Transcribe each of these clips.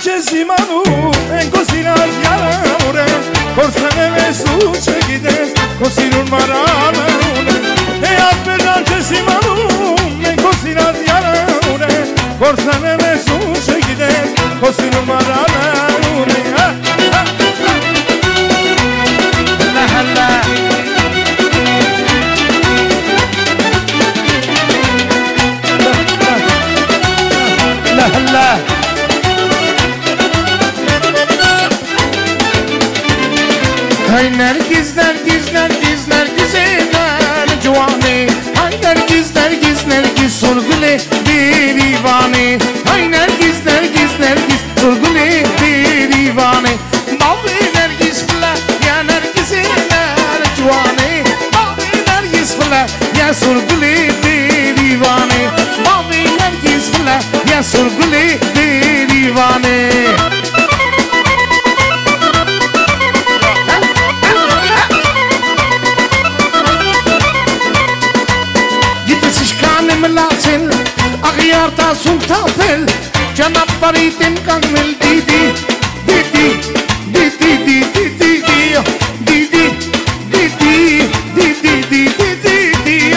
Simanu en cocinas yaure Corsane ve su çekides Cocinun maranaure E atmedan Simanu en cocinas yaure Corsane ve su çekides Cocinun maranaure La halla La halla Hay Nergiz, Nergiz, Nergiz, Nergizeler cuvane Hay Nergiz, Nergiz, Nergiz, sorgule divane Hay Nergiz, Nergiz, Nergiz, sorgule divane Mavi Nergiz fıla, ya Nergizeler cuvane Mavi Nergiz fıla, ya sorgule divane Mavi Nergiz fıla, ya sorgule divane Agyarta sultafel Canap baritin kanmil didi Didi Didi Didi Didi Didi Didi Didi Didi Didi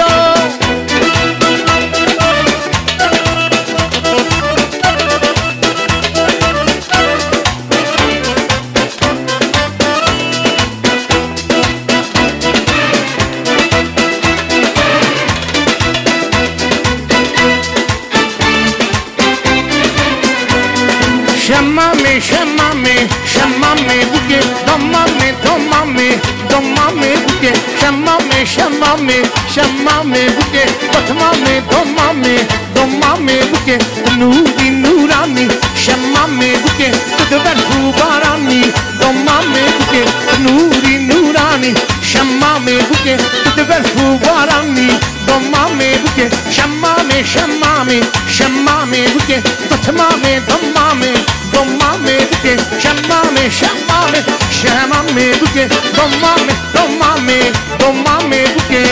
Şemmame, şemmame, şemmame buke Domame, domame, domame buke Şemmame, şemmame, şemmame buke Batmame, domame, domame buke Nuri, nurani, şemmame buke Kudver fubarani, domame buke Nuri, nurani, şemmame buke Kudver fubarani, domame buke Şemmame, şemmame, şemmame buke Batmame, domame Domame buke, şemmame, şemmame, şemmame buke Domame, domame, domame buke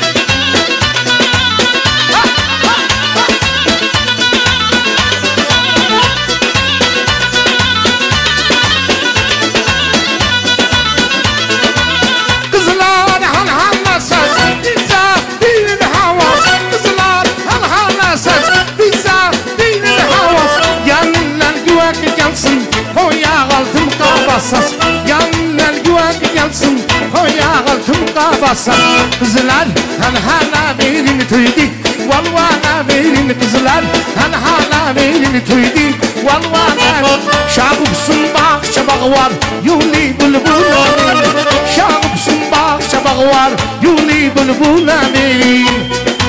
Kızlar han hanla söz, biza değil havas Kızlar han hanla söz, biza değil havas Yanlar güvek gelsin, koya altım kabasas Yanlar güvek gelsin, koya altım kabasas Kızlar han hala verin tüydü Valvana verin kızlar han hala verin tüydü Valvana şahıpsın bahçe bağı var Yuli bulbula Şahıpsın bahçe bağı var Yuli bulbula verin